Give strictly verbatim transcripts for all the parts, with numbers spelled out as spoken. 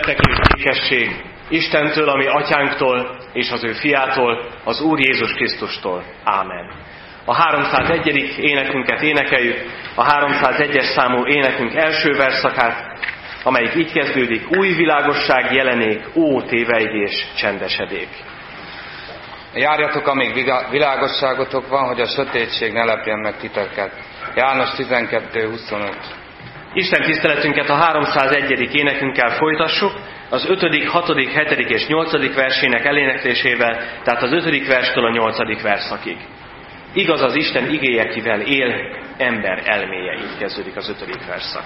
nektek és békesség Istentől, ami atyánktól, és az ő fiától, az Úr Jézus Krisztustól. Ámen. A háromszázegyedik énekünket énekeljük, a háromszázegyes számú énekünk első verszakát, amelyik így kezdődik: új világosság jelenék, ó tévejgés csendesedék. Járjatok, amíg világosságotok van, hogy a sötétség ne lepjen meg titeket. János tizenkettő huszonöt. Isten tiszteletünket a háromszázegyedik énekünkkel folytassuk, az ötödik, hatodik, hetedik és nyolcadik versének eléneklésével, tehát az ötödik verstől a nyolcadik verszakig. Igaz az Isten igéje, kivel él, ember elméje, így kezdődik az ötödik verszak.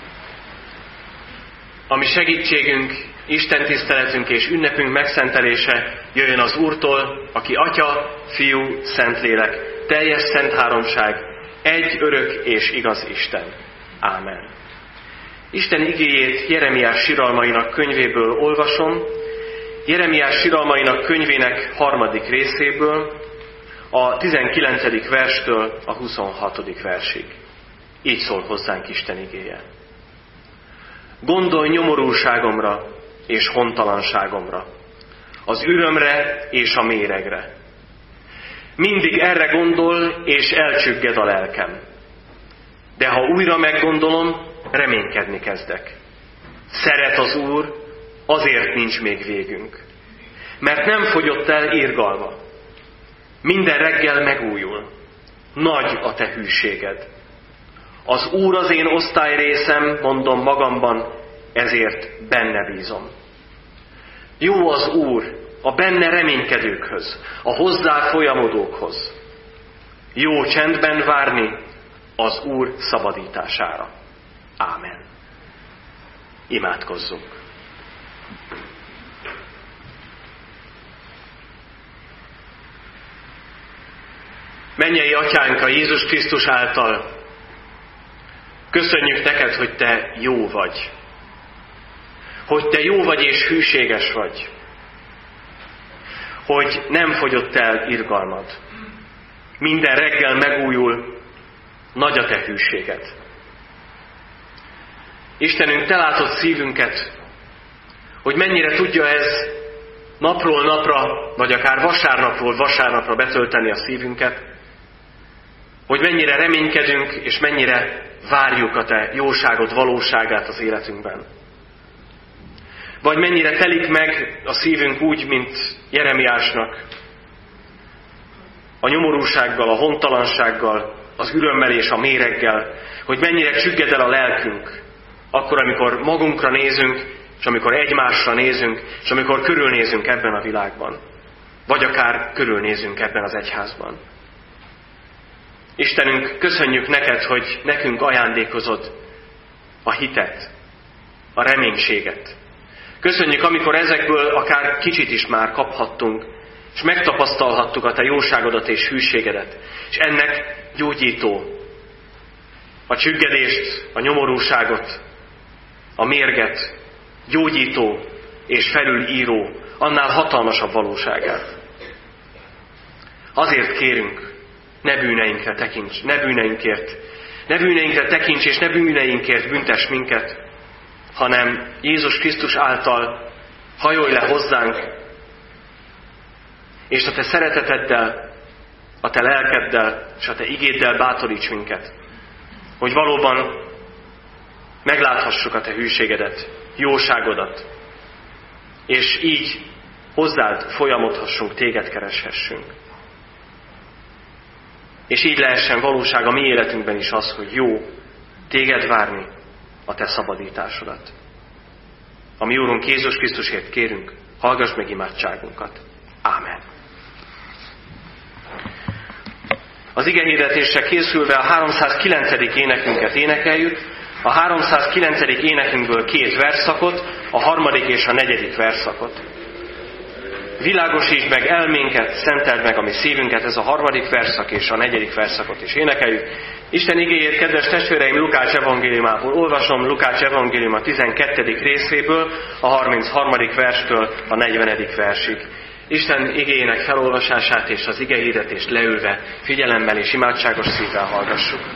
Ami segítségünk, Isten tiszteletünk és ünnepünk megszentelése jöjjön az Úrtól, aki Atya, Fiú, Szentlélek, teljes szent háromság, egy örök és igaz Isten. Ámen. Isten igéjét Jeremiás siralmainak könyvéből olvasom, Jeremiás siralmainak könyvének harmadik részéből, a tizenkilencedik verstől a huszonhatodik versig. Így szól hozzánk Isten igéje. Gondolj nyomorúságomra és hontalanságomra, az ürömre és a méregre. Mindig erre gondol, és elcsügged a lelkem. De ha újra meggondolom, reménykedni kezdek. Szeret az Úr, azért nincs még végünk. Mert nem fogyott el irgalma. Minden reggel megújul. Nagy a te hűséged. Az Úr az én osztályrészem, mondom magamban, ezért benne bízom. Jó az Úr a benne reménykedőkhöz, a hozzá folyamodókhoz. Jó csendben várni az Úr szabadítására. Ámen. Imádkozzunk. Mennyei Atyánk, a Jézus Krisztus által, köszönjük neked, hogy te jó vagy. Hogy te jó vagy és hűséges vagy. Hogy nem fogyott el irgalmad. Minden reggel megújul, nagy a te hűséged. Istenünk, te látod szívünket, hogy mennyire tudja ez napról napra, vagy akár vasárnapról vasárnapra betölteni a szívünket, hogy mennyire reménykedünk, és mennyire várjuk a te jóságod valóságát az életünkben. Vagy mennyire telik meg a szívünk úgy, mint Jeremiásnak, a nyomorúsággal, a hontalansággal, az ürömmel és a méreggel, hogy mennyire csügged el a lelkünk, akkor, amikor magunkra nézünk, és amikor egymásra nézünk, és amikor körülnézünk ebben a világban, vagy akár körülnézünk ebben az egyházban. Istenünk, köszönjük neked, hogy nekünk ajándékozod a hitet, a reménységet. Köszönjük, amikor ezekből akár kicsit is már kaphattunk, és megtapasztalhattuk a te jóságodat és hűségedet, és ennek gyógyító a csüggedést, a nyomorúságot, a mérget, gyógyító és felülíró, annál hatalmasabb valóságát. Azért kérünk, ne bűneinkre tekints, ne bűneinkért, ne bűneinkre tekints, és ne bűneinkért büntess minket, hanem Jézus Krisztus által hajolj le hozzánk, és a te szereteteddel, a te lelkeddel, és a te igéddel bátoríts minket, hogy valóban megláthassuk a te hűségedet, jóságodat, és így hozzád folyamodhassunk, téged kereshessünk. És így lehessen valóság a mi életünkben is az, hogy jó téged várni, a te szabadításodat. A mi Úrunk Jézus Krisztusért kérünk, hallgass meg imádságunkat. Ámen. Az igehirdetésre készülve a háromszázkilencedik énekünket énekeljük. A háromszázkilencedik énekünkből két verszakot, a harmadik és a negyedik verszakot. Világosítsd meg elménket, szenteld meg a mi szívünket, ez a harmadik verszak és a negyedik verszakot is énekeljük. Isten igéjét, kedves testvéreim, Lukács evangéliumából olvasom, Lukács evangélium a tizenkettedik részéből, a harmincharmadik verstől a negyvenedik versig. Isten igéjének felolvasását és az igehirdetést leülve, figyelemmel és imádságos szívvel hallgassuk.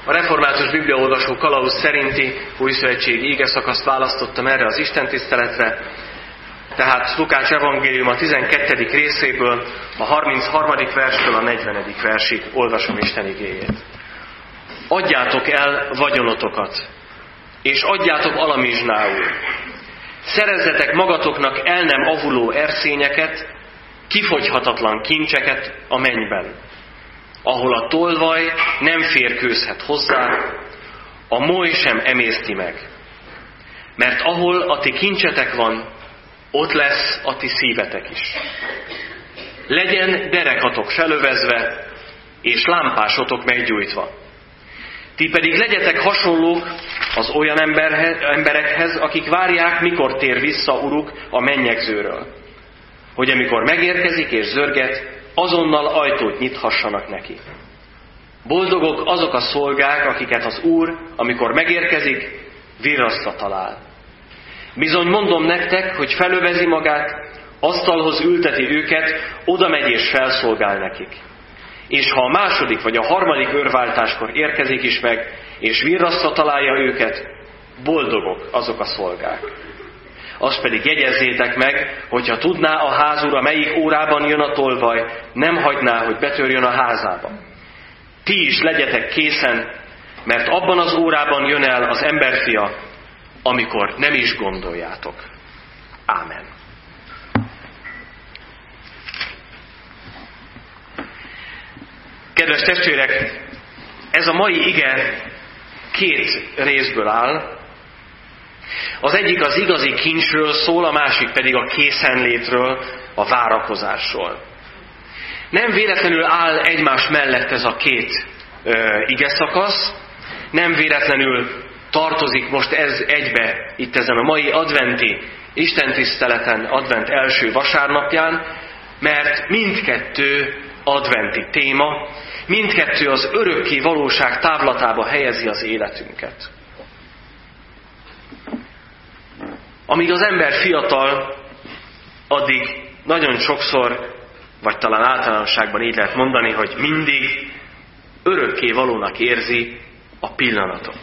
A református bibliaolvasó kalauz szerinti újszövetségi igeszakaszt választottam erre az istentiszteletre, tehát Lukács evangélium a tizenkettedik részéből, a harmincharmadik verstől a negyvenedik versig olvasom Isten igéjét. Adjátok el vagyonotokat, és adjátok alamizsnául. Szerezzetek magatoknak el nem avuló erszényeket, kifogyhatatlan kincseket a mennyben, ahol a tolvaj nem férkőzhet hozzá, a moly sem emészti meg. Mert ahol a ti kincsetek van, ott lesz a ti szívetek is. Legyen derekatok felövezve, és lámpásotok meggyújtva. Ti pedig legyetek hasonlók az olyan emberekhez, akik várják, mikor tér vissza uruk a mennyegzőről, hogy amikor megérkezik és zörget, azonnal ajtót nyithassanak neki. Boldogok azok a szolgák, akiket az Úr, amikor megérkezik, virrasztva talál. Bizony mondom nektek, hogy felövezi magát, asztalhoz ülteti őket, oda megy és felszolgál nekik. És ha a második vagy a harmadik őrváltáskor érkezik is meg, és virrasztva találja őket, boldogok azok a szolgák. Azt pedig jegyezzétek meg, hogyha tudná a házura, melyik órában jön a tolvaj, nem hagyná, hogy betörjön a házába. Ti is legyetek készen, mert abban az órában jön el az emberfia, amikor nem is gondoljátok. Ámen. Kedves testvérek, ez a mai ige két részből áll. Az egyik az igazi kincsről szól, a másik pedig a készenlétről, a várakozásról. Nem véletlenül áll egymás mellett ez a két ö, igeszakasz, nem véletlenül tartozik most ez egybe itt ezen a mai adventi istentiszteleten, advent első vasárnapján, mert mindkettő adventi téma, mindkettő az örökké valóság távlatába helyezi az életünket. Amíg az ember fiatal, addig nagyon sokszor, vagy talán általánosságban így lehet mondani, hogy mindig örökké valónak érzi a pillanatot.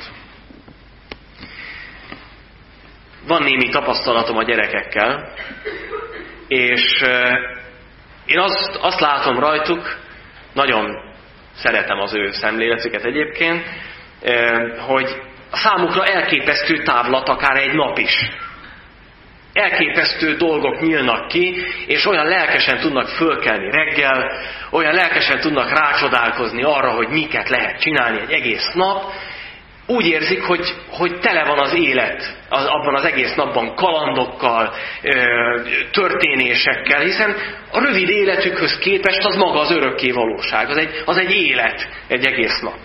Van némi tapasztalatom a gyerekekkel, és én azt, azt látom rajtuk, nagyon szeretem az ő szemléletüket egyébként, hogy számukra elképesztő távlat akár egy nap is. Elképesztő dolgok nyílnak ki, és olyan lelkesen tudnak fölkelni reggel, olyan lelkesen tudnak rácsodálkozni arra, hogy miket lehet csinálni egy egész nap. Úgy érzik, hogy, hogy tele van az élet az, abban az egész napban kalandokkal, történésekkel, hiszen a rövid életükhöz képest az maga az örökké valóság, az egy, az egy élet, egy egész nap.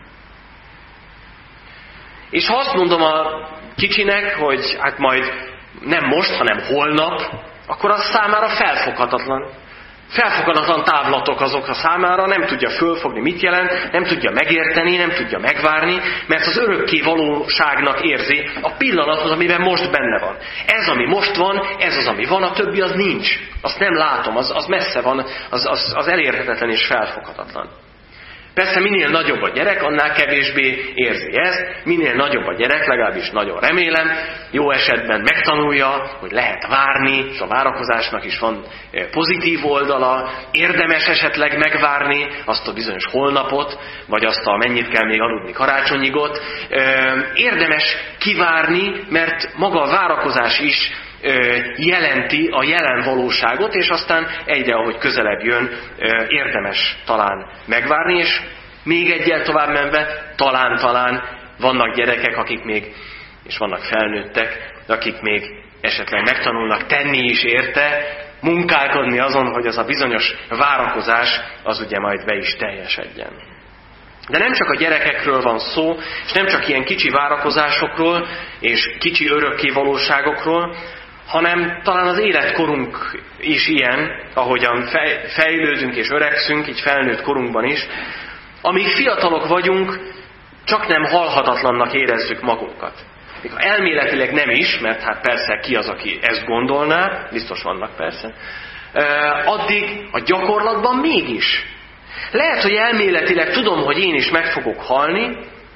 És ha azt mondom a kicsinek, hogy hát majd nem most, hanem holnap, akkor az számára felfoghatatlan. Felfoghatatlan távlatok azok a számára, nem tudja fölfogni, mit jelent, nem tudja megérteni, nem tudja megvárni, mert az örökké valóságnak érzi a pillanatot, amiben most benne van. Ez, ami most van, ez az, ami van, a többi az nincs. Azt nem látom, az, az messze van, az, az, az elérhetetlen és felfoghatatlan. Persze minél nagyobb a gyerek, annál kevésbé érzi ezt, minél nagyobb a gyerek, legalábbis nagyon remélem, jó esetben megtanulja, hogy lehet várni, és a várakozásnak is van pozitív oldala, érdemes esetleg megvárni azt a bizonyos holnapot, vagy azt a mennyit kell még aludni karácsonyigot. Érdemes kivárni, mert maga a várakozás is jelenti a jelen valóságot, és aztán egyre, ahogy közelebb jön, érdemes talán megvárni, és még egyel tovább menve, talán-talán vannak gyerekek, akik még, és vannak felnőttek, akik még esetleg megtanulnak tenni is érte, munkálkodni azon, hogy az a bizonyos várakozás az ugye majd be is teljesedjen. De nem csak a gyerekekről van szó, és nem csak ilyen kicsi várakozásokról, és kicsi örökké valóságokról, hanem talán az életkorunk is ilyen, ahogyan fejlődünk és öregszünk, így felnőtt korunkban is. Amíg fiatalok vagyunk, csak nem halhatatlannak érezzük magunkat. Még elméletileg nem is, mert hát persze ki az, aki ezt gondolná, biztos vannak persze, addig a gyakorlatban mégis. Lehet, hogy elméletileg tudom, hogy én is meg fogok halni,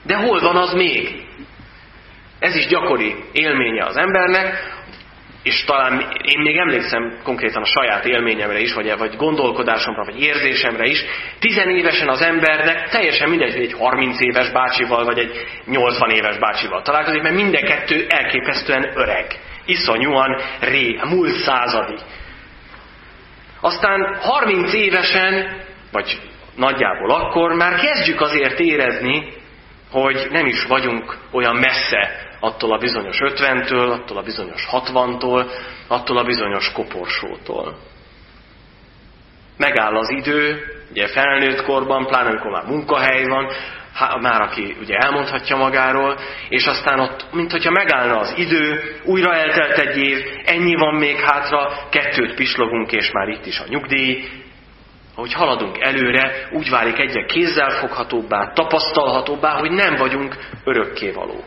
De hol van az még? Ez is gyakori élménye az embernek, és talán én még emlékszem konkrétan a saját élményemre is, vagy, vagy gondolkodásomra, vagy érzésemre is. Tizenévesen az embernek teljesen mindegy, hogy egy harminc éves bácsival, vagy egy nyolcvan éves bácsival találkozik, mert minden kettő elképesztően öreg. Iszonyúan ré, múlt századi. Aztán harminc évesen, vagy nagyjából akkor már kezdjük azért érezni, hogy nem is vagyunk olyan messze attól a bizonyos ötventől, attól a bizonyos hatvantól, attól a bizonyos koporsótól. Megáll az idő, ugye felnőtt korban, pláne amikor már munkahely van, már aki ugye elmondhatja magáról, és aztán ott, mint hogyha megállna az idő, újra eltelt egy év, ennyi van még hátra, kettőt pislogunk, és már itt is a nyugdíj. Ahogy haladunk előre, úgy válik egyre kézzelfoghatóbbá, tapasztalhatóbbá, hogy nem vagyunk örökkévalók.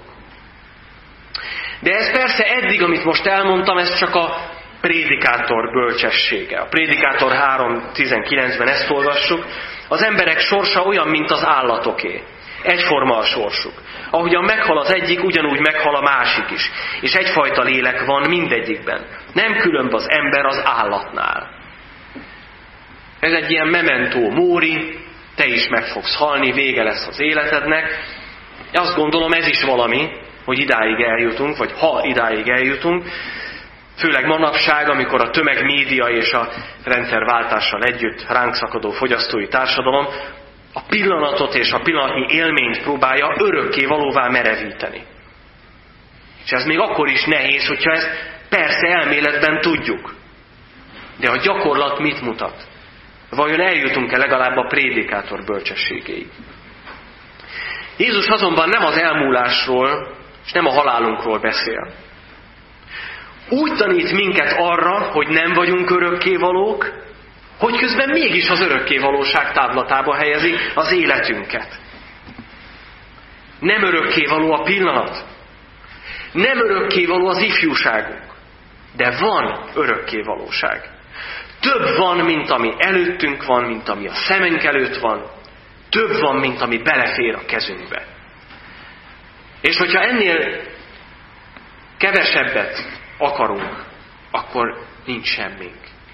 De ez persze eddig, amit most elmondtam, ez csak a prédikátor bölcsessége. A prédikátor három tizenkilencben ezt olvassuk. Az emberek sorsa olyan, mint az állatoké. Egyforma a sorsuk. Ahogyan meghal az egyik, ugyanúgy meghal a másik is. És egyfajta lélek van mindegyikben. Nem különb az ember az állatnál. Ez egy ilyen memento mori, te is meg fogsz halni, vége lesz az életednek. Azt gondolom, ez is valami, hogy idáig eljutunk, vagy ha idáig eljutunk, főleg manapság, amikor a tömegmédia és a rendszerváltással együtt ránk szakadó fogyasztói társadalom a pillanatot és a pillanatnyi élményt próbálja örökké valóvá merevíteni. És ez még akkor is nehéz, hogyha ezt persze elméletben tudjuk. De a gyakorlat mit mutat? Vajon eljutunk-e legalább a prédikátor bölcsességéig? Jézus azonban nem az elmúlásról, és nem a halálunkról beszél. Úgy tanít minket arra, hogy nem vagyunk örökkévalók, hogy közben mégis az örökkévalóság távlatába helyezi az életünket. Nem örökkévaló a pillanat. Nem örökkévaló az ifjúságunk. De van örökkévalóság. Több van, mint ami előttünk van, mint ami a szemünk előtt van. Több van, mint ami belefér a kezünkbe. És hogyha ennél kevesebbet akarunk, akkor nincs semmink.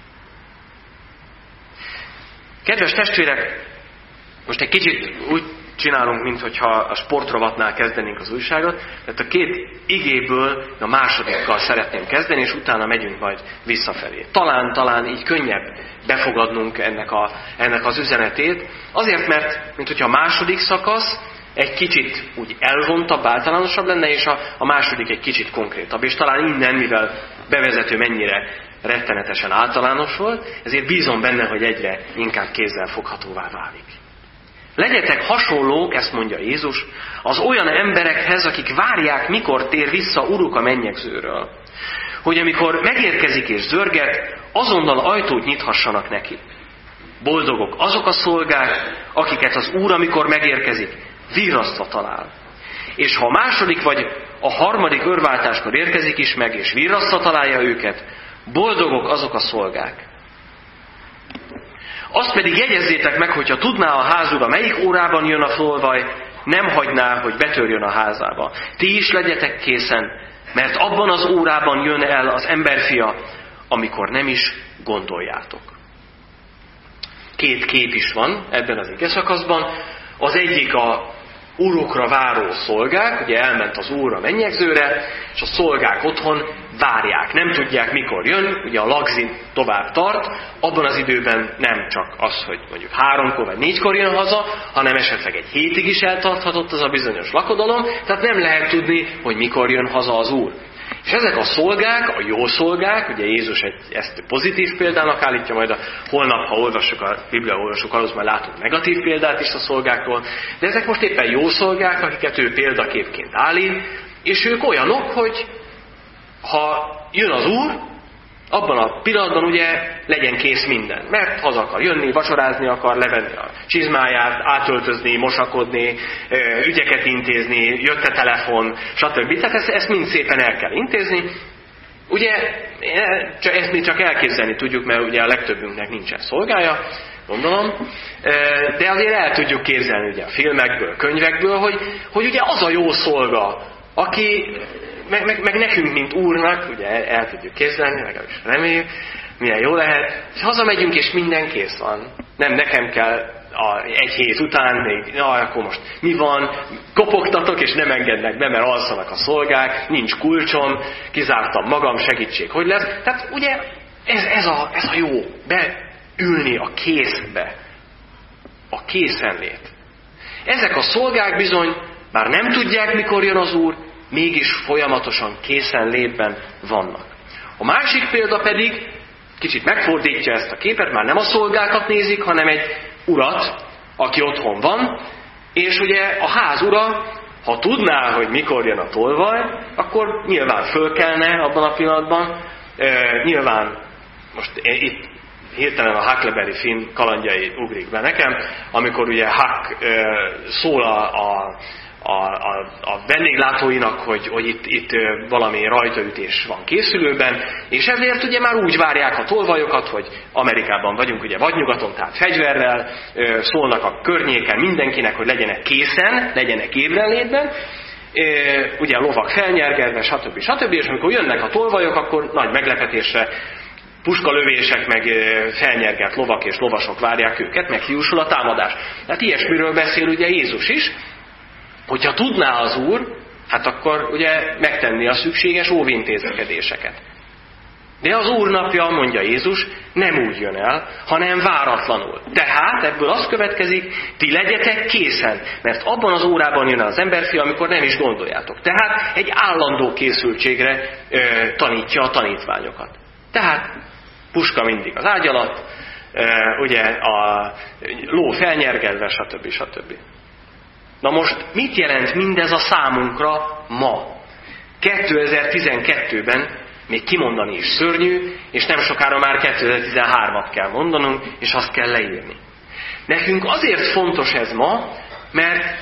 Kedves testvérek, most egy kicsit úgy csinálunk, mintha a sportrovatnál kezdenénk az újságot, tehát a két igéből a másodikkal szeretném kezdeni, és utána megyünk majd visszafelé. Talán, talán így könnyebb befogadnunk ennek, a, ennek az üzenetét, azért, mert mintha a második szakasz egy kicsit úgy elvontabb, általánosabb lenne, és a, a második egy kicsit konkrétabb. És talán innen, mivel bevezető mennyire rettenetesen általános volt, ezért bízom benne, hogy egyre inkább kézzelfoghatóvá válik. Legyetek hasonlók, ezt mondja Jézus, az olyan emberekhez, akik várják, mikor tér vissza Uruk a mennyegzőről, hogy amikor megérkezik és zörget, azonnal ajtót nyithassanak neki. Boldogok azok a szolgák, akiket az Úr, amikor megérkezik, virrasztva talál. És ha a második vagy a harmadik örváltáskor érkezik is meg, és virrasztva találja őket, boldogok azok a szolgák. Azt pedig jegyezzétek meg, hogyha tudná a házura, melyik órában jön a tolvaj, nem hagyná, hogy betörjön a házába. Ti is legyetek készen, mert abban az órában jön el az emberfia, amikor nem is gondoljátok. Két kép is van ebben az igeszakaszban. Az egyik a urukra váró szolgák, ugye elment az úr a mennyegzőre, és a szolgák otthon várják, nem tudják mikor jön, ugye a lagzi tovább tart, abban az időben nem csak az, hogy mondjuk háromkor vagy négykor jön haza, hanem esetleg egy hétig is eltarthatott az a bizonyos lakodalom, tehát nem lehet tudni, hogy mikor jön haza az úr. És ezek a szolgák, a jó szolgák, ugye Jézus egy, ezt pozitív példának állítja, majd a holnap, ha olvassuk a Biblia olvasók, ahhoz majd látunk negatív példát is a szolgákról, de ezek most éppen jó szolgák, akiket ő példaképként állít, és ők olyanok, hogy ha jön az Úr, abban a pillanatban ugye legyen kész minden. Mert haza akar jönni, vacsorázni akar, levenni a csizmáját, átöltözni, mosakodni, ügyeket intézni, jött a telefon, stb. Tehát ezt, ezt mind szépen el kell intézni. Ugye ezt mi csak elképzelni tudjuk, mert ugye a legtöbbünknek nincsen szolgája, gondolom, de azért el tudjuk képzelni ugye a filmekből, könyvekből, hogy, hogy ugye az a jó szolga, aki, meg, meg, meg nekünk, mint úrnak, ugye el, el tudjuk képzelni, legalábbis reméljük, milyen jó lehet, és hazamegyünk, és minden kész van. Nem nekem kell a, egy hét után még, na, akkor most mi van, kopogtatok, és nem engednek be, mert alszanak a szolgák, nincs kulcsom, kizártam magam, segítség, hogy lesz. Tehát ugye ez, ez, a, ez a jó, beülni a készbe, a készenlét. Ezek a szolgák bizony, bár nem tudják, mikor jön az Úr, mégis folyamatosan készenlétben vannak. A másik példa pedig kicsit megfordítja ezt a képet, már nem a szolgákat nézik, hanem egy urat, aki otthon van, és ugye a ház ura, ha tudná, hogy mikor jön a tolvaj, akkor nyilván fölkelne abban a pillanatban, e, nyilván most itt hirtelen a Huckleberry Finn kalandjai ugrik be nekem, amikor ugye Huck e, szól a, a A, a, a vendéglátóinak, hogy, hogy itt, itt valami rajtaütés van készülőben, és ezért ugye már úgy várják a tolvajokat, hogy Amerikában vagyunk, ugye vadnyugaton, tehát fegyverrel, szólnak a környéken mindenkinek, hogy legyenek készen, legyenek ébrenlétben, ugye a lovak felnyergelve, stb. stb. És amikor jönnek a tolvajok, akkor nagy meglepetésre puskalövések, meg felnyergelt lovak és lovasok várják őket, meg hiúsul a támadás. Tehát ilyesmiről beszél ugye Jézus is. Hogyha tudná az Úr, hát akkor ugye megtenni a szükséges óvintézkedéseket. De az Úr napja, mondja Jézus, nem úgy jön el, hanem váratlanul. Tehát ebből az következik, ti legyetek készen, mert abban az órában jön az emberfia, amikor nem is gondoljátok. Tehát egy állandó készültségre ö, tanítja a tanítványokat. Tehát puska mindig az ágy alatt, ö, ugye a ló felnyergelve, stb. stb. Na most mit jelent mindez a számunkra ma? kétezer-tizenkettőben még kimondani is szörnyű, és nem sokára már kétezer-tizenhármat kell mondanunk, és azt kell leírni. Nekünk azért fontos ez ma, mert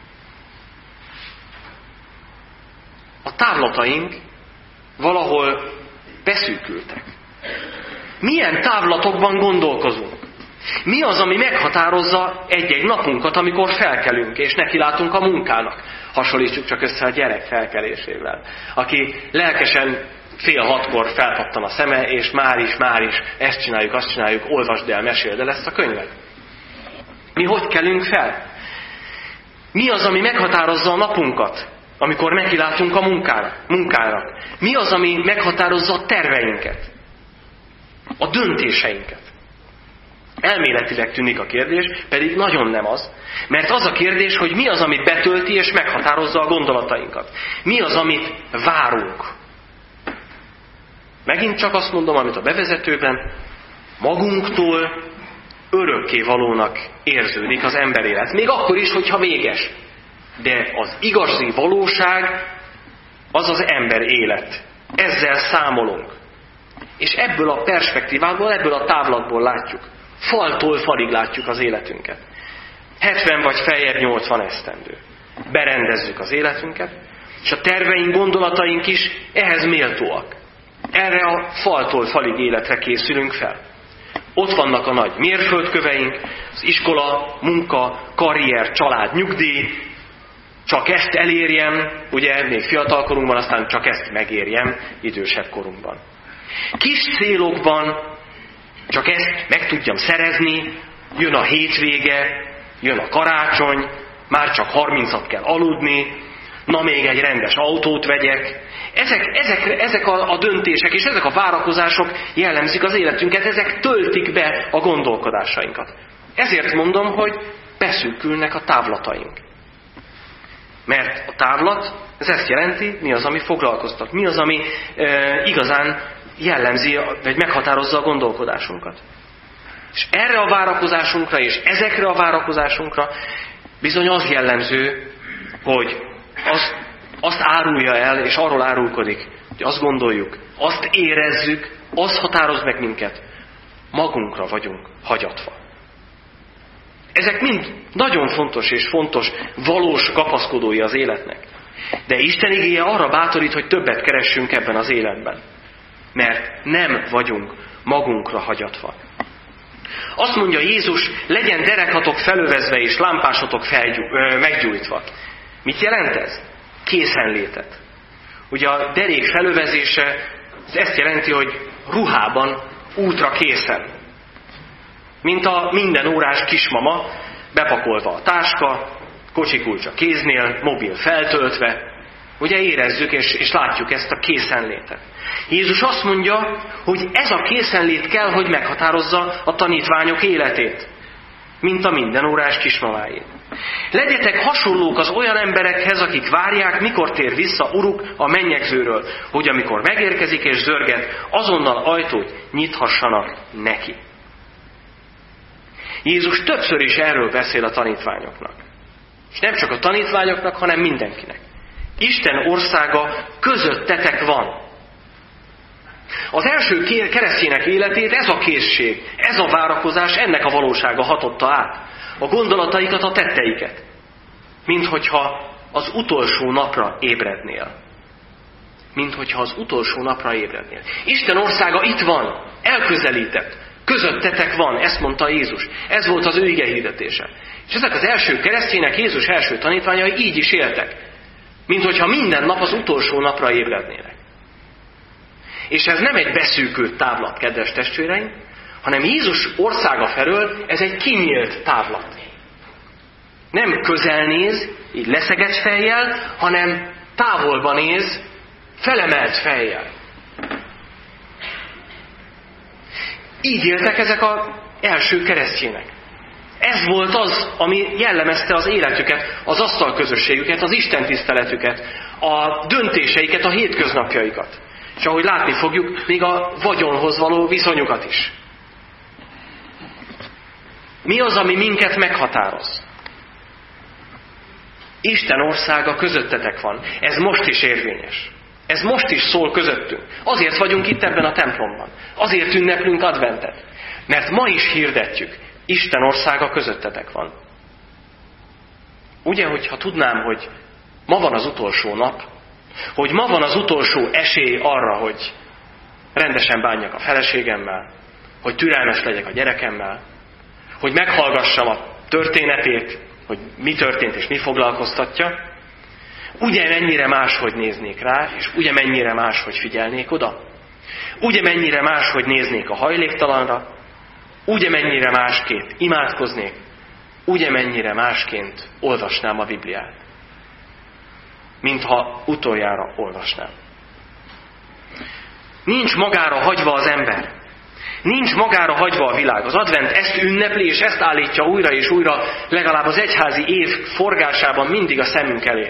a távlataink valahol beszűkültek. Milyen távlatokban gondolkozunk? Mi az, ami meghatározza egy-egy napunkat, amikor felkelünk, és nekilátunk a munkának? Hasonlítsuk csak össze a gyerek felkelésével, aki lelkesen fél hatkor felpattan a szeme, és már is, már is ezt csináljuk, azt csináljuk, olvasd el, meséld el ezt a könyvet. Mi hogy kelünk fel? Mi az, ami meghatározza a napunkat, amikor nekilátunk a munkára, munkára? Mi az, ami meghatározza a terveinket, a döntéseinket? Elméletileg tűnik a kérdés, pedig nagyon nem az. Mert az a kérdés, hogy mi az, amit betölti és meghatározza a gondolatainkat. Mi az, amit várunk. Megint csak azt mondom, amit a bevezetőben, magunktól örökkévalónak érződik az emberélet. Még akkor is, hogyha véges. De az igazi valóság az az ember élet. Ezzel számolunk. És ebből a perspektívából, ebből a távlatból látjuk. Faltól falig látjuk az életünket. hetven vagy feljebb nyolcvan esztendő. Berendezzük az életünket, és a terveink, gondolataink is ehhez méltóak. Erre a faltól falig életre készülünk fel. Ott vannak a nagy mérföldköveink, az iskola, munka, karrier, család, nyugdíj, csak ezt elérjem, ugye még fiatal korunkban, aztán csak ezt megérjem idősebb korunkban. Kis célokban csak ezt meg tudjam szerezni, jön a hétvége, jön a karácsony, már csak harmincat kell aludni, na még egy rendes autót vegyek. Ezek, ezek, ezek a, a döntések és ezek a várakozások jellemzik az életünket, ezek töltik be a gondolkodásainkat. Ezért mondom, hogy beszűkülnek a távlataink. Mert a távlat, ez ezt jelenti, mi az, ami foglalkoztat, mi az, ami e, igazán jellemzi, vagy meghatározza a gondolkodásunkat. És erre a várakozásunkra, és ezekre a várakozásunkra bizony az jellemző, hogy azt, azt árulja el, és arról árulkodik, hogy azt gondoljuk, azt érezzük, az határoz meg minket, magunkra vagyunk hagyatva. Ezek mind nagyon fontos és fontos, valós kapaszkodói az életnek. De Isten igéje arra bátorít, hogy többet keressünk ebben az életben. Mert nem vagyunk magunkra hagyatva. Azt mondja Jézus, legyen derekhatok felövezve és lámpásotok felgyú, ö, meggyújtva. Mit jelent ez? Készenlétet. Ugye a derék felövezése ez ezt jelenti, hogy ruhában útra készen. Mint a minden órás kismama, bepakolva a táska, kocsikulcsa kéznél, mobil feltöltve. Ugye érezzük és, és látjuk ezt a készenlétet. Jézus azt mondja, hogy ez a készenlét kell, hogy meghatározza a tanítványok életét, mint a minden órás kismamáét. Legyetek hasonlók az olyan emberekhez, akik várják, mikor tér vissza Uruk a mennyegzőről, hogy amikor megérkezik és zörget, azonnal ajtót nyithassanak neki. Jézus többször is erről beszél a tanítványoknak. És nem csak a tanítványoknak, hanem mindenkinek. Isten országa közöttetek van. Az első keresztények életét ez a készség, ez a várakozás, ennek a valósága hatotta át. A gondolataikat, a tetteiket. Mint hogyha az utolsó napra ébrednél. Mint hogyha az utolsó napra ébrednél. Isten országa itt van, elközelített, közöttetek van, ezt mondta Jézus. Ez volt az ő igehirdetése. És ezek az első keresztények, Jézus első tanítványai így is éltek. Mint hogyha minden nap az utolsó napra ébrednének. És ez nem egy beszűkült távlat, kedves testvéreim, hanem Jézus országa felől ez egy kinyílt távlat. Nem közel néz, így leszegett fejjel, hanem távolba néz, felemelt fejjel. Így éltek ezek az első keresztjének. Ez volt az, ami jellemezte az életüket, az asztalközösségüket, az istentiszteletüket, a döntéseiket, a hétköznapjaikat. És ahogy látni fogjuk, még a vagyonhoz való viszonyukat is. Mi az, ami minket meghatároz? Isten országa közöttetek van. Ez most is érvényes. Ez most is szól közöttünk. Azért vagyunk itt ebben a templomban. Azért ünneplünk adventet. Mert ma is hirdetjük. Isten országa közöttetek van. Ugye, hogyha tudnám, hogy ma van az utolsó nap, hogy ma van az utolsó esély arra, hogy rendesen bánjak a feleségemmel, hogy türelmes legyek a gyerekemmel, hogy meghallgassam a történetét, hogy mi történt és mi foglalkoztatja, ugye mennyire máshogy néznék rá, és ugye mennyire máshogy figyelnék oda, ugye mennyire máshogy néznék a hajléktalanra, ugye mennyire másként imádkoznék, ugye mennyire másként olvasnám a Bibliát, mintha utoljára olvasnám. Nincs magára hagyva az ember. Nincs magára hagyva a világ. Az advent ezt ünnepli, és ezt állítja újra és újra, legalább az egyházi év forgásában mindig a szemünk elé.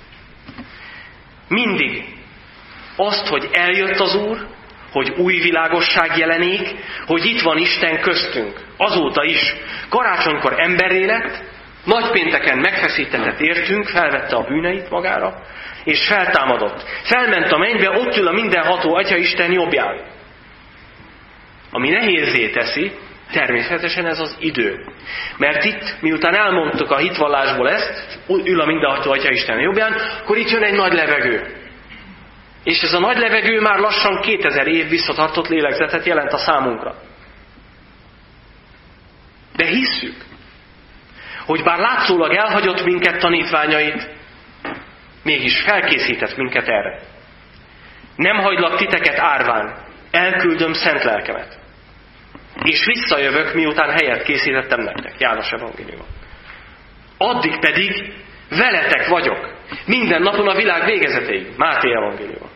Mindig azt, hogy eljött az Úr, hogy új világosság jelenik, hogy itt van Isten köztünk. Azóta is. Karácsonykor emberré lett, nagypénteken megfeszítetett értünk, felvette a bűneit magára, és feltámadott. Felment a mennybe, ott ül a mindenható Atya Isten jobbján. Ami nehézzé teszi, természetesen ez az idő. Mert itt, miután elmondtuk a hitvallásból ezt, ül a mindenható Atya Isten jobbján, akkor itt jön egy nagy levegő. És ez a nagy levegő már lassan kétezer év visszatartott lélegzetet jelent a számunkra. De hisszük, hogy bár látszólag elhagyott minket tanítványait, mégis felkészített minket erre. Nem hagylak titeket árván, elküldöm szent lelkemet. És visszajövök, miután helyet készítettem nektek. János evangéliuma. Addig pedig veletek vagyok. Minden napon a világ végezetéig. Máté evangéliuma.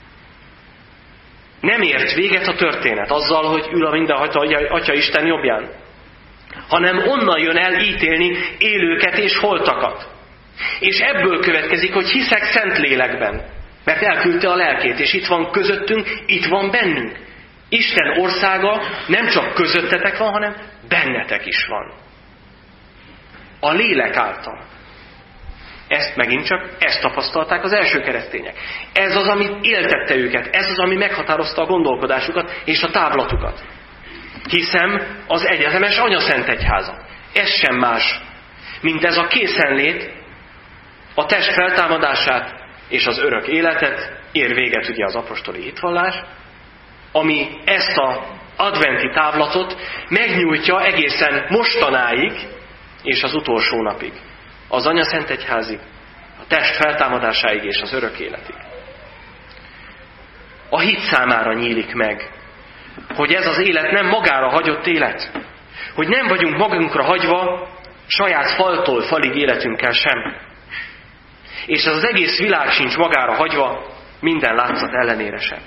Nem ért véget a történet azzal, hogy ül a mindenható Atya Isten jobbján, hanem onnan jön el ítélni élőket és holtakat. És ebből következik, hogy hiszek Szentlélekben, mert elküldte a lelkét, és itt van közöttünk, itt van bennünk. Isten országa nem csak közöttetek van, hanem bennetek is van. A lélek által. Ezt megint csak, ezt tapasztalták az első keresztények. Ez az, ami éltette őket, ez az, ami meghatározta a gondolkodásukat és a távlatukat. Hiszem az egyetemes Anyaszent Egyháza. Ez sem más, mint ez a készenlét, a test feltámadását és az örök életet, ér véget ugye az apostoli hitvallás, ami ezt a adventi távlatot megnyújtja egészen mostanáig és az utolsó napig. Az Anyaszentegyházig, a test feltámadásáig és az örök életig. A hit számára nyílik meg, hogy ez az élet nem magára hagyott élet. Hogy nem vagyunk magunkra hagyva saját faltól falig életünkkel sem. És ez az egész világ sincs magára hagyva minden látszat ellenére sem.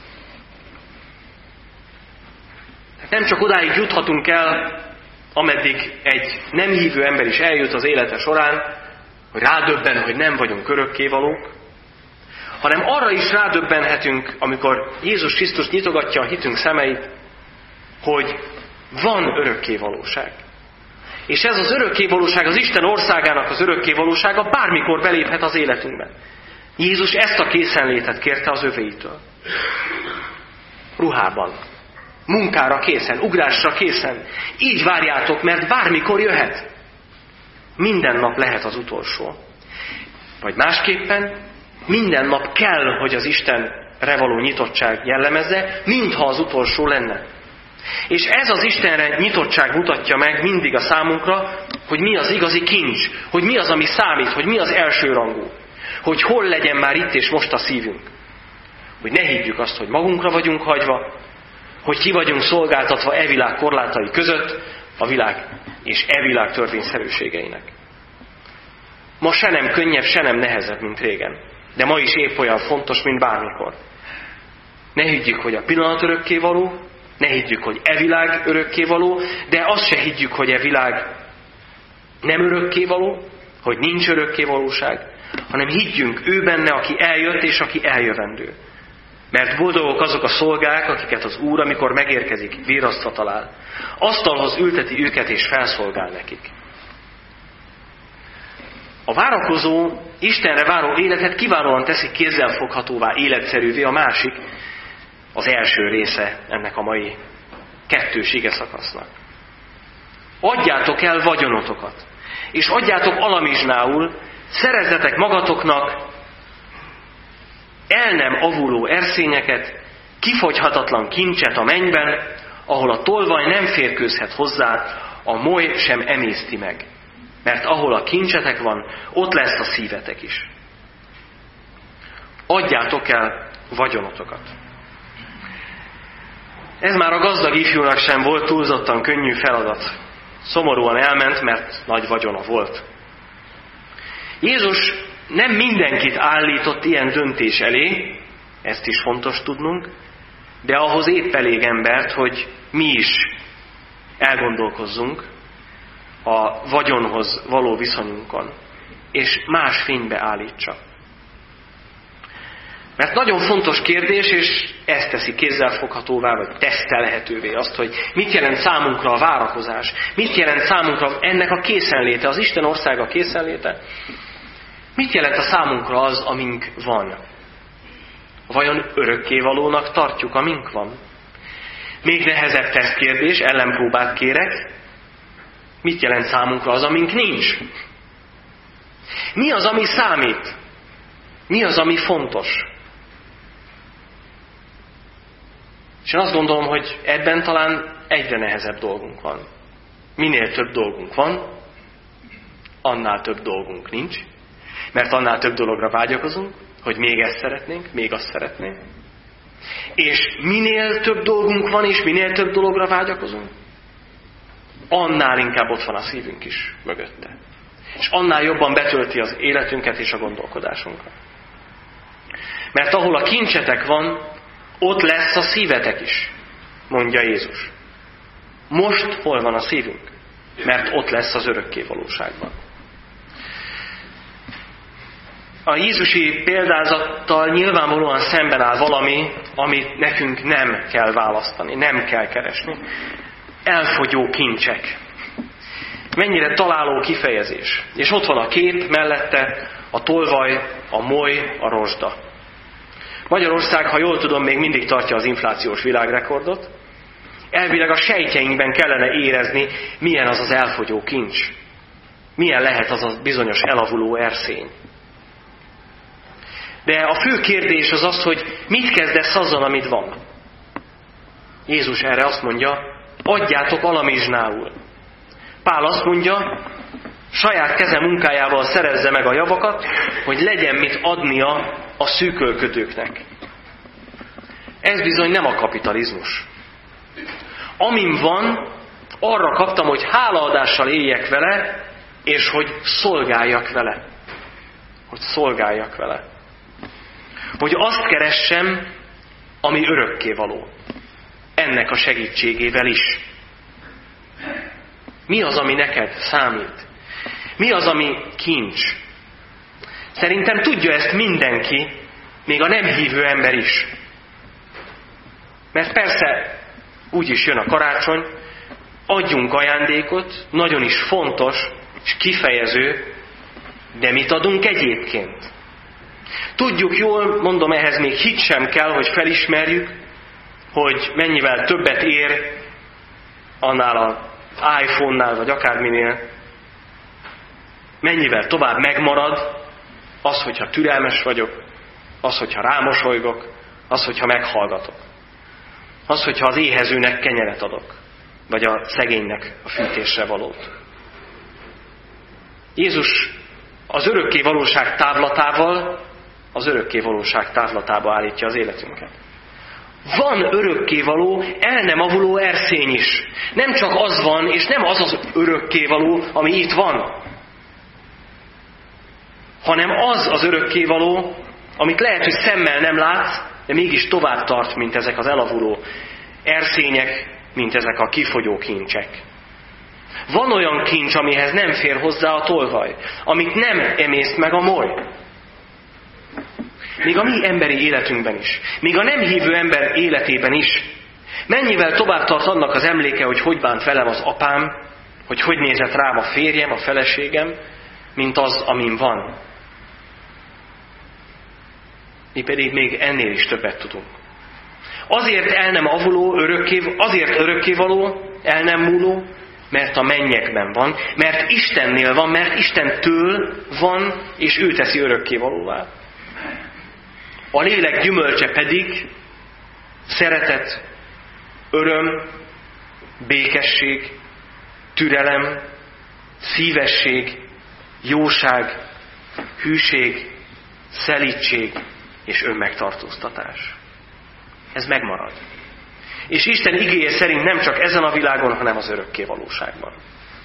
Nem csak odáig juthatunk el, ameddig egy nem hívő ember is eljut az élete során, hogy rádöbben, hogy nem vagyunk örökkévalók, hanem arra is rádöbbenhetünk, amikor Jézus Krisztus nyitogatja a hitünk szemeit, hogy van örökkévalóság. És ez az örökkévalóság, az Isten országának az örökkévalósága bármikor beléphet az életünkbe. Jézus ezt a készenlétet kérte az övéitől. Ruhában, munkára készen, ugrásra készen. Így várjátok, mert bármikor jöhet. Minden nap lehet az utolsó. Vagy másképpen, minden nap kell, hogy az Istenre való nyitottság jellemezze, mintha az utolsó lenne. És ez az Istenre nyitottság mutatja meg mindig a számunkra, hogy mi az igazi kincs, hogy mi az, ami számít, hogy mi az elsőrangú, hogy hol legyen már itt és most a szívünk. Hogy ne higgyük azt, hogy magunkra vagyunk hagyva, hogy ki vagyunk szolgáltatva e világ korlátai között, a világ és e világ törvényszerűségeinek. Ma se nem könnyebb, se nem nehezebb, mint régen. De ma is épp olyan fontos, mint bármikor. Ne higgyük, hogy a pillanat örökkévaló, ne higgyük, hogy e világ örökkévaló, de azt se higgyük, hogy e világ nem örökkévaló, hogy nincs örökkévalóság, hanem higgyünk ő benne, aki eljött és aki eljövendő. Mert boldogok azok a szolgák, akiket az Úr, amikor megérkezik, virrasztva talál. Asztalhoz ülteti őket és felszolgál nekik. A várakozó, Istenre váró életet kiválóan teszi kézzelfoghatóvá, életszerűvé a másik, az első része ennek a mai kettős igeszakasznak. Adjátok el vagyonotokat, és adjátok alamizsnául, szerezzetek magatoknak el nem avuló erszényeket, kifogyhatatlan kincset a mennyben, ahol a tolvaj nem férkőzhet hozzá, a moly sem emészti meg. Mert ahol a kincsetek van, ott lesz a szívetek is. Adjátok el vagyonotokat. Ez már a gazdag ifjúnak sem volt túlzottan könnyű feladat. Szomorúan elment, mert nagy vagyona volt. Jézus nem mindenkit állított ilyen döntés elé, ezt is fontos tudnunk, de ahhoz épp elég embert, hogy mi is elgondolkozzunk a vagyonhoz való viszonyunkon, és más fénybe állítsa. Mert nagyon fontos kérdés, és ezt teszi kézzelfoghatóvá, vagy tesztelhetővé azt, hogy mit jelent számunkra a várakozás, mit jelent számunkra ennek a készenléte, az Isten országa készenléte, mit jelent a számunkra az, amink van. Vajon örökkévalónak tartjuk, amink van? Még nehezebb tesztkérdés, ellenpróbát kérek, mit jelent számunkra az, amink nincs? Mi az, ami számít? Mi az, ami fontos? És én azt gondolom, hogy ebben talán egyre nehezebb dolgunk van. Minél több dolgunk van, annál több dolgunk nincs, mert annál több dologra vágyakozunk, hogy még ezt szeretnénk, még azt szeretnénk. És minél több dolgunk van, és minél több dologra vágyakozunk, annál inkább ott van a szívünk is mögötte. És annál jobban betölti az életünket és a gondolkodásunkat. Mert ahol a kincsetek van, ott lesz a szívetek is, mondja Jézus. Most hol van a szívünk? Mert ott lesz az örökkévalóságban. A jézusi példázattal nyilvánvalóan szemben áll valami, amit nekünk nem kell választani, nem kell keresni. Elfogyó kincsek. Mennyire találó kifejezés. És ott van a kép mellette, a tolvaj, a moly, a rozsda. Magyarország, ha jól tudom, még mindig tartja az inflációs világrekordot. Elvileg a sejtjeinkben kellene érezni, milyen az az elfogyó kincs. Milyen lehet az a bizonyos elavuló erszény. De a fő kérdés az az, hogy mit kezdesz azzal, amit van. Jézus erre azt mondja, adjátok alamizsnául. Pál azt mondja, saját keze munkájával szerezze meg a javakat, hogy legyen mit adnia a szűkölködőknek. Ez bizony nem a kapitalizmus. Amim van, arra kaptam, hogy hálaadással éljek vele, és hogy szolgáljak vele. Hogy szolgáljak vele. Hogy azt keressem, ami örökkévaló. Ennek a segítségével is. Mi az, ami neked számít? Mi az, ami kincs? Szerintem tudja ezt mindenki, még a nem hívő ember is. Mert persze úgy is jön a karácsony, adjunk ajándékot, nagyon is fontos és kifejező, de mit adunk egyébként? Tudjuk jól, mondom, ehhez még hit sem kell, hogy felismerjük, hogy mennyivel többet ér annál az iPhone-nál, vagy akárminél, mennyivel tovább megmarad az, hogyha türelmes vagyok, az, hogyha rámosolygok, az, hogyha meghallgatok. Az, hogyha az éhezőnek kenyeret adok, vagy a szegénynek a fűtésre valót. Jézus az örökké valóság távlatával, az örökké valóság távlatába állítja az életünket. Van örökkévaló, el nem avuló erszény is. Nem csak az van, és nem az az örökkévaló, ami itt van, hanem az az örökkévaló, amit lehet, hogy szemmel nem látsz, de mégis tovább tart, mint ezek az elavuló erszények, mint ezek a kifogyó kincsek. Van olyan kincs, amihez nem fér hozzá a tolvaj, amit nem emészt meg a moly. Még a mi emberi életünkben is, még a nem hívő ember életében is. Mennyivel tovább tart annak az emléke, hogy hogy bánt velem az apám, hogy hogy nézett rám a férjem, a feleségem, mint az, amin van. Mi pedig még ennél is többet tudunk. Azért el nem avuló, örökké, azért örökkévaló, el nem múló, mert a mennyekben van, mert Istennél van, mert Istentől van, és ő teszi örökkévalóvá. A lélek gyümölcse pedig szeretet, öröm, békesség, türelem, szívesség, jóság, hűség, szelídség és önmegtartóztatás. Ez megmarad. És Isten igéje szerint nem csak ezen a világon, hanem az örökké valóságban.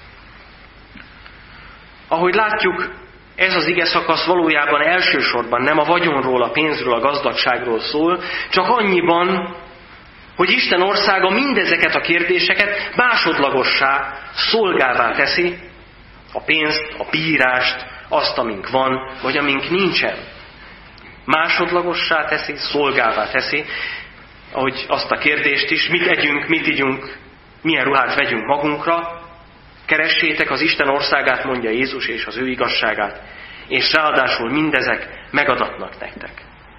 Ahogy látjuk, ez az ige szakasz valójában elsősorban nem a vagyonról, a pénzről, a gazdagságról szól, csak annyiban, hogy Isten országa mindezeket a kérdéseket másodlagossá, szolgává teszi, a pénzt, a bírást, azt, amink van, vagy amink nincsen. Másodlagossá teszi, szolgává teszi, ahogy azt a kérdést is, mit együnk, mit igyunk, milyen ruhát vegyünk magunkra, keressétek az Isten országát, mondja Jézus, és az ő igazságát, és ráadásul mindezek megadatnak nektek.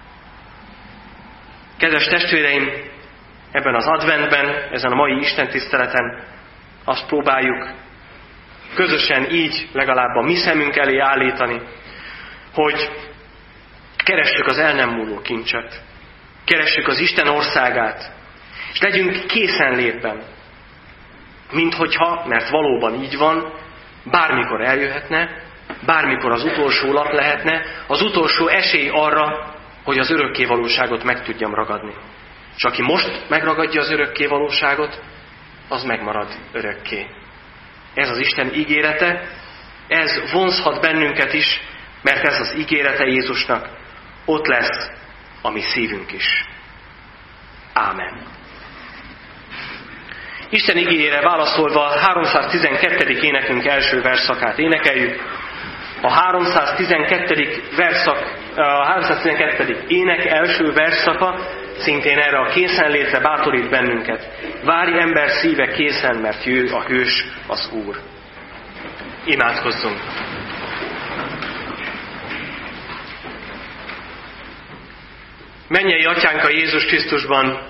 Kedves testvéreim, ebben az adventben, ezen a mai istentiszteleten azt próbáljuk közösen így legalább a mi szemünk elé állítani, hogy keressük az el nem múló kincset, keressük az Isten országát, és legyünk készenlétben, minthogyha, mert valóban így van, bármikor eljöhetne, bármikor az utolsó lap lehetne, az utolsó esély arra, hogy az örökkévalóságot meg tudjam ragadni. És aki most megragadja az örökkévalóságot, az megmarad örökké. Ez az Isten ígérete, ez vonzhat bennünket is, mert ez az ígérete Jézusnak, ott lesz a mi szívünk is. Ámen. Isten igéjére válaszolva a háromszáztizenkettedik énekünk első versszakát énekeljük. A háromszáztizenkettedik versszak, a háromszáztizenkettedik ének első versszaka szintén erre a készenlétre bátorít bennünket. Várj ember szíve készen, mert jő a hős, az Úr. Imádkozzunk! Mennyei Atyánk a Jézus Krisztusban,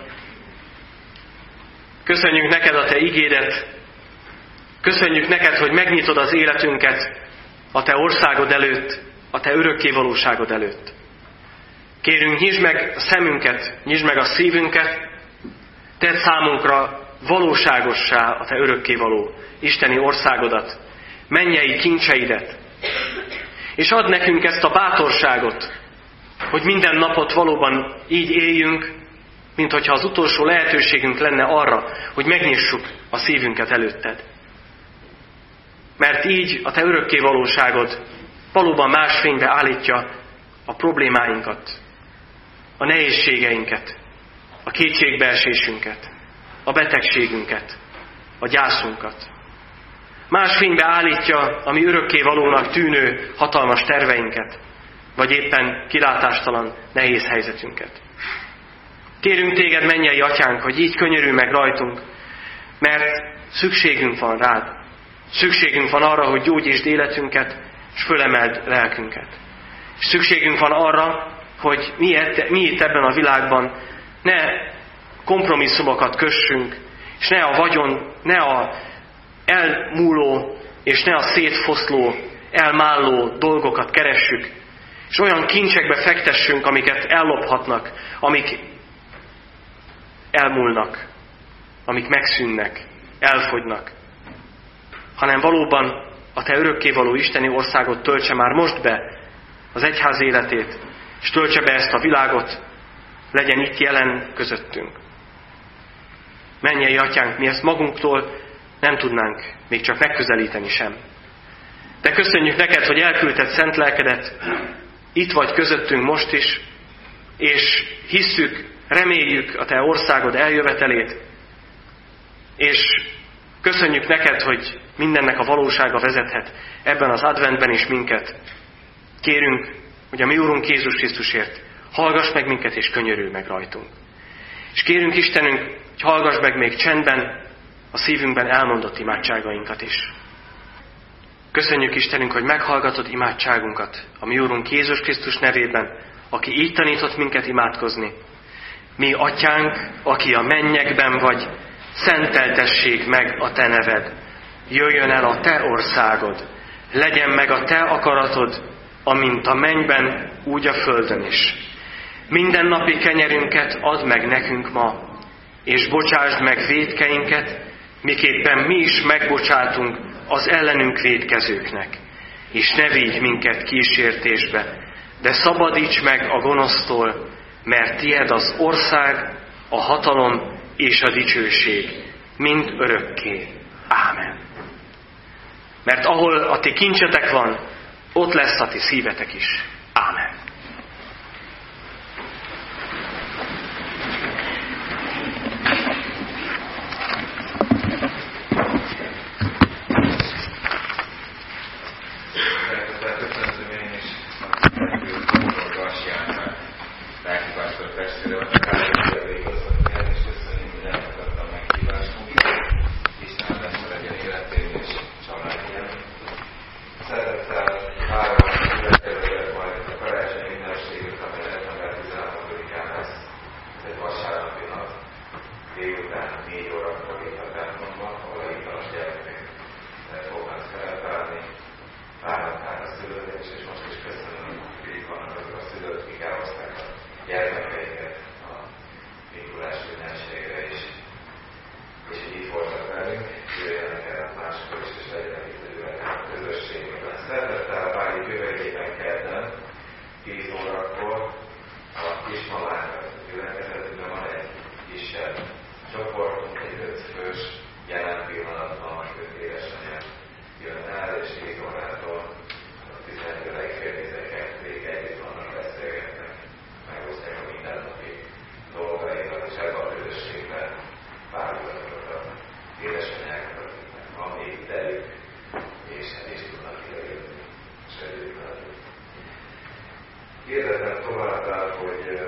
köszönjük neked a te igédet, köszönjük neked, hogy megnyitod az életünket a te országod előtt, a te örökkévalóságod előtt. Kérünk, nyisd meg a szemünket, nyisd meg a szívünket, Tedd számunkra valóságossá a Te örökkévaló isteni országodat, mennyei kincseidet, és add nekünk ezt a bátorságot, hogy minden napot valóban így éljünk, mint hogyha az utolsó lehetőségünk lenne arra, hogy megnyissuk a szívünket előtted. Mert így a Te örökké valóságod valóban más fénybe állítja a problémáinkat, a nehézségeinket, a kétségbeesésünket, a betegségünket, a gyászunkat. Más fénybe állítja a mi örökké valónak tűnő hatalmas terveinket, vagy éppen kilátástalan nehéz helyzetünket. Kérünk Téged, mennyei Atyánk, hogy így könyörülj meg rajtunk, mert szükségünk van rád. Szükségünk van arra, hogy gyógyítsd életünket, és fölemeld lelkünket. És szükségünk van arra, hogy mi, mi itt ebben a világban ne kompromisszumokat kössünk, és ne a vagyon, ne a elmúló, és ne a szétfoszló, elmálló dolgokat keressük, és olyan kincsekbe fektessünk, amiket ellophatnak, amik elmúlnak, amik megszűnnek, elfogynak, hanem valóban a Te örökkévaló isteni országot töltse már most be az egyház életét, és töltse be ezt a világot, legyen itt jelen közöttünk. Mennyei Atyánk, mi ezt magunktól nem tudnánk még csak megközelíteni sem. De köszönjük neked, hogy elküldted szent lelkedet, itt vagy közöttünk most is, és hisszük, reméljük a Te országod eljövetelét, és köszönjük neked, hogy mindennek a valósága vezethet ebben az adventben is minket. Kérünk, hogy a mi Úrunk Jézus Krisztusért hallgass meg minket, és könyörülj meg rajtunk. És kérünk Istenünk, hogy hallgass meg még csendben a szívünkben elmondott imádságainkat is. Köszönjük Istenünk, hogy meghallgatod imádságunkat a mi Úrunk Jézus Krisztus nevében, aki így tanított minket imádkozni. Mi Atyánk, aki a mennyekben vagy, szenteltessék meg a Te neved. Jöjjön el a Te országod. Legyen meg a Te akaratod, amint a mennyben, úgy a földön is. Mindennapi kenyerünket add meg nekünk ma, és bocsásd meg vétkeinket, miképpen mi is megbocsátunk az ellenünk vétkezőknek. És ne vigy minket kísértésbe, de szabadíts meg a gonosztól, mert tied az ország, a hatalom és a dicsőség, mind örökké. Ámen. Mert ahol a ti kincsetek van, ott lesz a ti szívetek is. Ámen. Kérdezem továbbá, hogy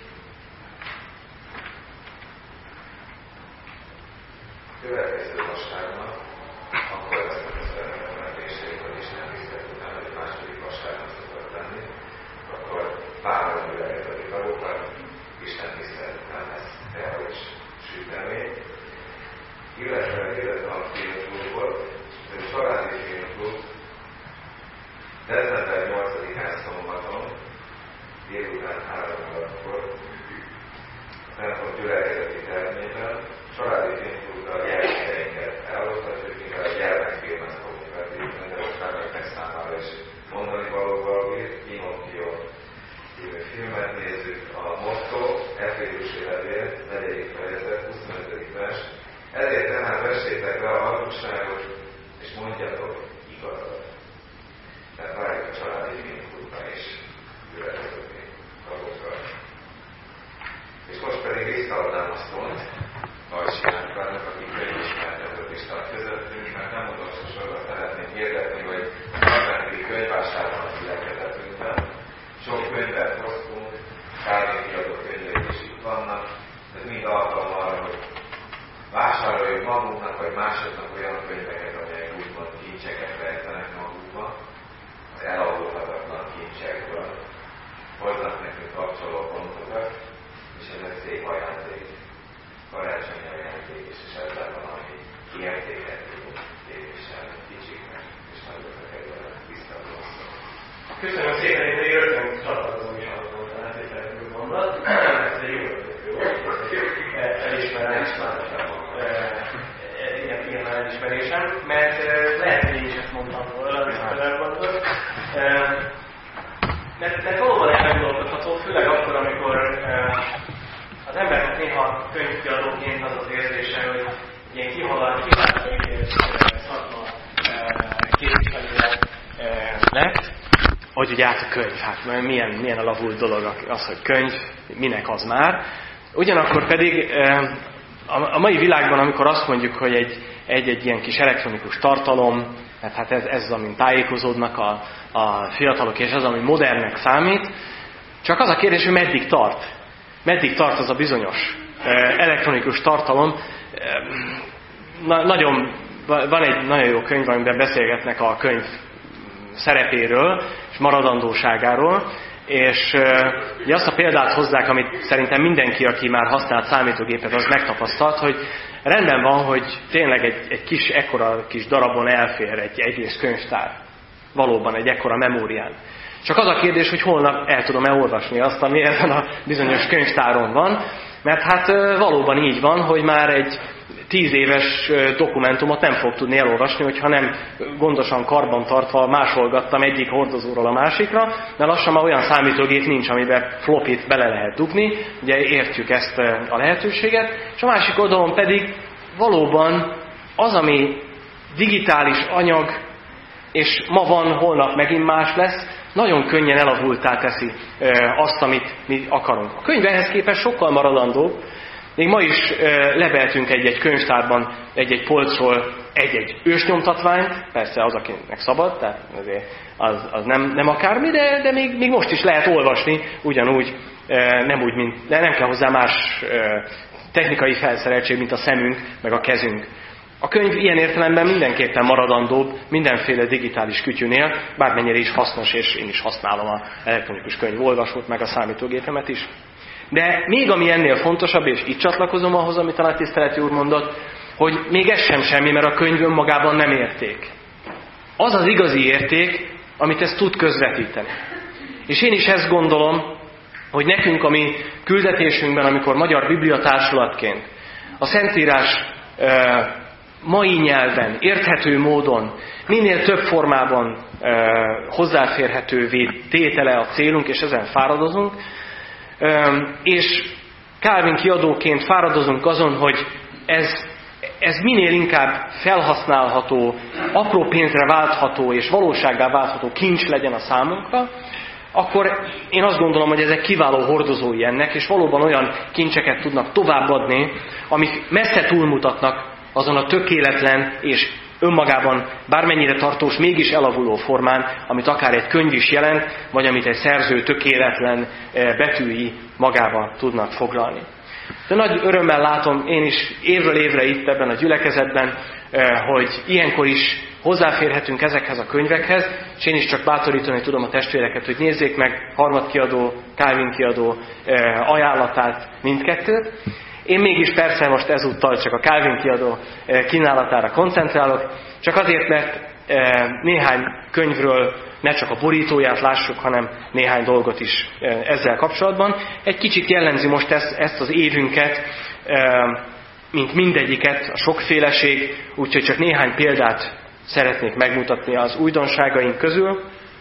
következő vasárnap, akkor lesz a szervezetmentésség, hogy Isten tisztelet után, hogy második vasárnap szokott lenni, akkor páran gyülekezeti tagokat, Isten tisztelet után lesz tea és sütemény. Illetve illetve a filmklubot, ez egy családi filmklub, december nyolcadikán szombaton, délután három órakor, a templom gyülekezeti termében, tanúságot, és mondjatok igazat. Tehát várjuk a családi minkultban is gyülekezetni magukkal. És most pedig visszaadnám a szót Hajsiánknak, aki könyvismertetőt is tart közöttünk, mert nem utolsó sorban szeretném hirdetni, hogy a harmadik könyvvásárban a gyülekezetünkben sok könyvet hoztunk, Kálvin kiadó könyvek is itt vannak, ez mind alkalom arra, hogy vásároljuk magunknak, vagy másoknak olyan könyveket, amelyek úgymond kincseket rejtenek magukba, az elavulhatatlan kincsekből, hoznak nekünk kapcsoló pontokat, és ez egy szép ajándék, karácsonyi ajándék, és ezzel van, ami kiértéket tudunk képviselni kicsiknek, és nagyoknak egyben visszatolszol. Köszönöm szépen, én még rögtön csatlakozom is azon a feltételekről mondat. Ez egy jó ötlető volt. Elismerem, ilyen elismerésem, mert lehet, hogy én is ezt mondtam volna, amit elmondott. Mert, mert valóban elgondolkodható, főleg akkor, amikor az embernek néha könyvkiadóként az az érzése, hogy ilyen kihaladt, kivált könyvért szakma képviselőre lett, hogy ugye át a könyv, hát milyen, milyen alavult dolog az, hogy könyv, minek az már. Ugyanakkor pedig a mai világban, amikor azt mondjuk, hogy egy, egy, egy ilyen kis elektronikus tartalom, mert hát ez, ez az, amin tájékozódnak a, a fiatalok, és az, ami modernnek számít, csak az a kérdés, hogy meddig tart. Meddig tart az a bizonyos elektronikus tartalom. Na, nagyon, van egy nagyon jó könyv, amiben beszélgetnek a könyv szerepéről és maradandóságáról, és ugye azt a példát hozzák, amit szerintem mindenki, aki már használt számítógépet, az megtapasztalt, hogy rendben van, hogy tényleg egy, egy kis, ekkora kis darabon elfér egy egész könyvtár. Valóban egy ekkora memórián. Csak az a kérdés, hogy holnap el tudom-e olvasni azt, ami ezen a bizonyos könyvtáron van, mert hát valóban így van, hogy már egy tíz éves dokumentumot nem fog tudni elolvasni, hogyha nem gondosan karban tartva másolgattam egyik hordozóról a másikra, mert lassan már olyan számítógép nincs, amiben flopit bele lehet dugni, ugye értjük ezt a lehetőséget, és a másik oldalon pedig valóban az, ami digitális anyag, és ma van, holnap megint más lesz, nagyon könnyen elavulttá teszi azt, amit mi akarunk. A könyv ehhez képest sokkal maradandóbb. Még ma is lebeltünk egy-egy könyvtárban, egy-egy polcról egy-egy ősnyomtatványt, persze az, akinek szabad, tehát azért az, az nem, nem akármi, de, de még, még most is lehet olvasni, ugyanúgy, nem úgy, mint, de nem kell hozzá más technikai felszereltség, mint a szemünk, meg a kezünk. A könyv ilyen értelemben mindenképpen maradandóbb mindenféle digitális kütyűnél, bármennyire is hasznos, és én is használom az elektronikus könyvolvasót, meg a számítógépemet is. De még ami ennél fontosabb, és itt csatlakozom ahhoz, amit a nagytiszteleti úr mondott, hogy még ez sem semmi, mert a könyv önmagában nem érték. Az az igazi érték, amit ez tud közvetíteni. És én is ezt gondolom, hogy nekünk a mi küldetésünkben, amikor Magyar Biblia Társulatként a Szentírás e, mai nyelven, érthető módon, minél több formában e, hozzáférhetővé tétele a célunk, és ezen fáradozunk, és Kálvin kiadóként fáradozunk azon, hogy ez, ez minél inkább felhasználható, apró pénzre váltható és valósággá váltható kincs legyen a számunkra, akkor én azt gondolom, hogy ezek kiváló hordozói ennek, és valóban olyan kincseket tudnak továbbadni, amik messze túlmutatnak azon a tökéletlen és önmagában bármennyire tartós, mégis elavuló formán, amit akár egy könyv is jelent, vagy amit egy szerző tökéletlen betűi magába tudnak foglalni. De nagy örömmel látom én is évről évre itt ebben a gyülekezetben, hogy ilyenkor is hozzáférhetünk ezekhez a könyvekhez, és én is csak bátorítani tudom a testvéreket, hogy nézzék meg harmadkiadó, Kálvin kiadó ajánlatát mindkettőt. Én mégis persze most ezúttal csak a Kálvin kiadó kínálatára koncentrálok, csak azért, mert néhány könyvről ne csak a borítóját lássuk, hanem néhány dolgot is ezzel kapcsolatban. Egy kicsit jellemzi most ezt, ezt az évünket, mint mindegyiket, a sokféleség, úgyhogy csak néhány példát szeretnék megmutatni az újdonságaink közül.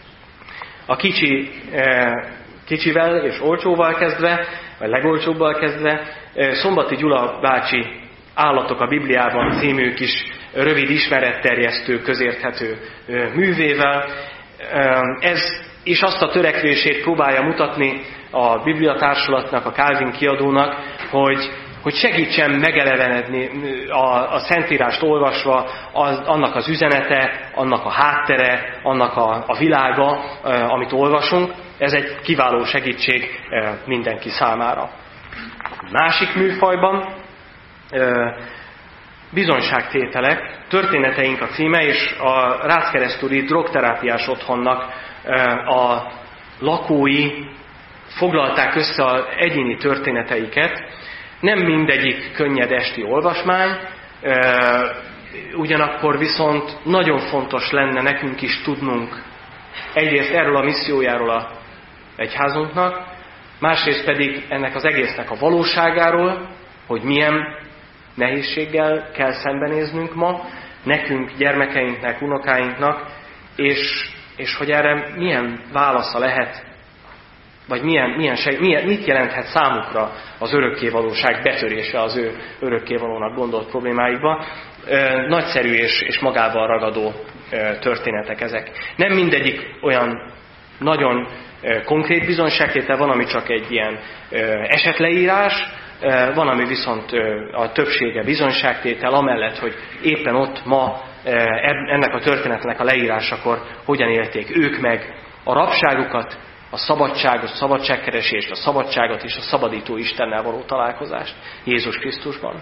A kicsi, kicsivel és olcsóval kezdve, vagy legolcsóbbal kezdve, Szombati Gyula bácsi Állatok a Bibliában című kis rövid ismeretterjesztő, közérthető művével. Ez is azt a törekvését próbálja mutatni a Biblia társulatnak, a Calvin kiadónak, hogy, hogy segítsen megelevenedni a, a Szentírást olvasva, az, annak az üzenete, annak a háttere, annak a, a világa, amit olvasunk. Ez egy kiváló segítség mindenki számára. Másik műfajban bizonyságtételek, történeteink a címe, és a Ráckeresztúri drogterápiás otthonnak a lakói foglalták össze az egyéni történeteiket. Nem mindegyik könnyed esti olvasmány, ugyanakkor viszont nagyon fontos lenne nekünk is tudnunk egyrészt erről a missziójáról a egyházunknak, másrészt pedig ennek az egésznek a valóságáról, hogy milyen nehézséggel kell szembenéznünk ma, nekünk, gyermekeinknek, unokáinknak, és, és hogy erre milyen válasza lehet, vagy milyen, milyen, milyen, mit jelenthet számukra az örökkévalóság betörése az ő örökkévalónak gondolt problémáikba. Nagyszerű és, és magával ragadó történetek ezek. Nem mindegyik olyan nagyon konkrét bizonyságtétel, van, ami csak egy ilyen esetleírás, van, ami viszont a többsége bizonyságtétel, amellett, hogy éppen ott ma ennek a történetnek a leírásakor hogyan élték ők meg a rabságukat, a szabadságot, a szabadságkeresést, a szabadságot és a szabadító Istennel való találkozást Jézus Krisztusban.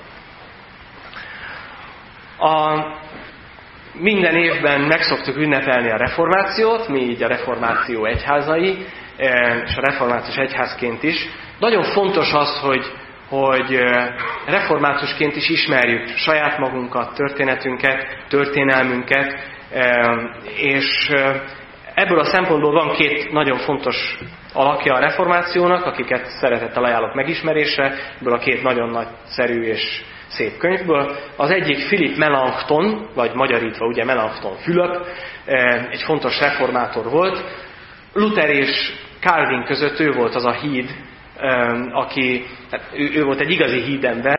A, minden évben megszoktuk ünnepelni a reformációt, mi így a reformáció egyházai, és a református egyházként is. Nagyon fontos az, hogy, hogy reformátusként is ismerjük saját magunkat, történetünket, történelmünket, és ebből a szempontból van két nagyon fontos alakja a reformációnak, akiket szeretettel ajánlok megismerésre, ebből a két nagyon nagyszerű és szép könyvből. Az egyik Philip Melanchthon, vagy magyarítva ugye Melanchthon Fülöp, egy fontos reformátor volt. Luther és Calvin között ő volt az a híd, aki, hát ő, ő volt egy igazi hídember,